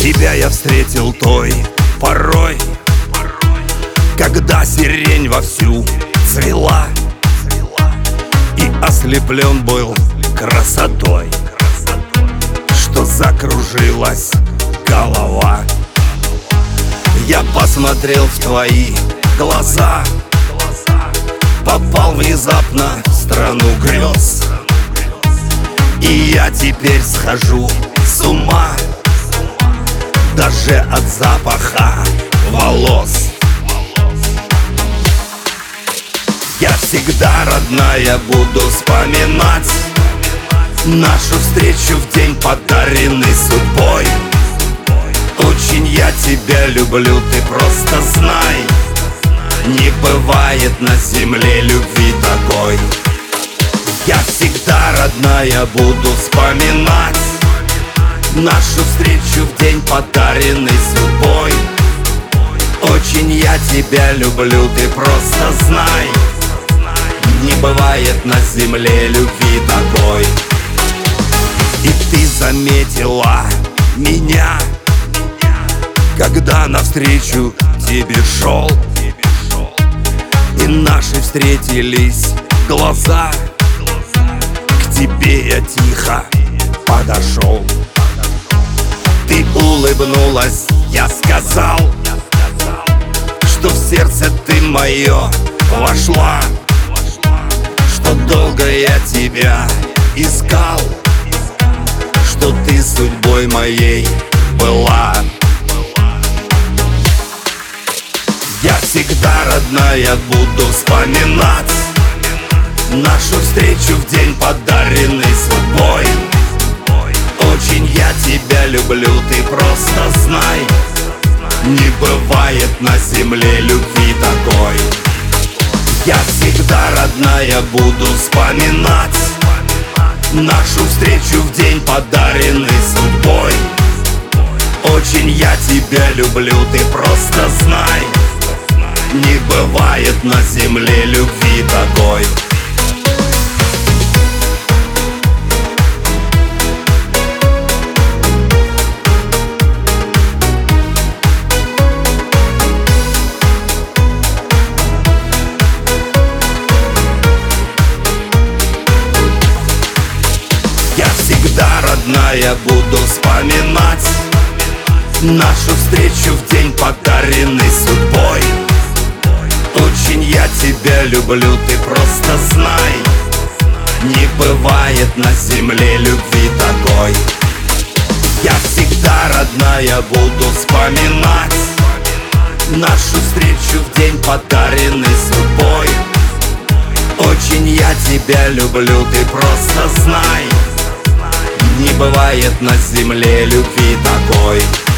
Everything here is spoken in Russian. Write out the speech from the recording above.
Тебя я встретил той порой, когда сирень вовсю цвела, и ослеплен был красотой, что закружилась голова. Я посмотрел в твои глаза, попал внезапно в страну грез, и я теперь схожу с ума даже от запаха волос. Я всегда, родная, буду вспоминать нашу встречу в день, подаренный судьбой. Очень я тебя люблю, ты просто знай, не бывает на земле любви такой. Я всегда, родная, буду вспоминать нашу встречу в день, подаренный судьбой. Очень я тебя люблю, ты просто знай, не бывает на земле любви такой. И ты заметила меня, когда навстречу тебе шел, и наши встретились глаза. К тебе я тихо подошел, ты улыбнулась, я сказал, что в сердце ты мое вошла, что долго я тебя искал, что ты судьбой моей была. Я всегда, родная, буду вспоминать нашу встречу в день, подаренный судьбой. Очень я тебя люблю, ты просто знай, не бывает на земле любви такой. Я всегда, родная, буду вспоминать нашу встречу в день, подаренный судьбой. Очень я тебя люблю, ты просто знай, не бывает на земле любви такой. Я всегда, родная, буду вспоминать нашу встречу в день, подаренный судьбой. Очень я тебя люблю, ты просто знай, не бывает на земле любви такой. Я всегда, родная, буду вспоминать нашу встречу в день, подаренный судьбой. Очень я тебя люблю, ты просто знай, не бывает на земле любви такой.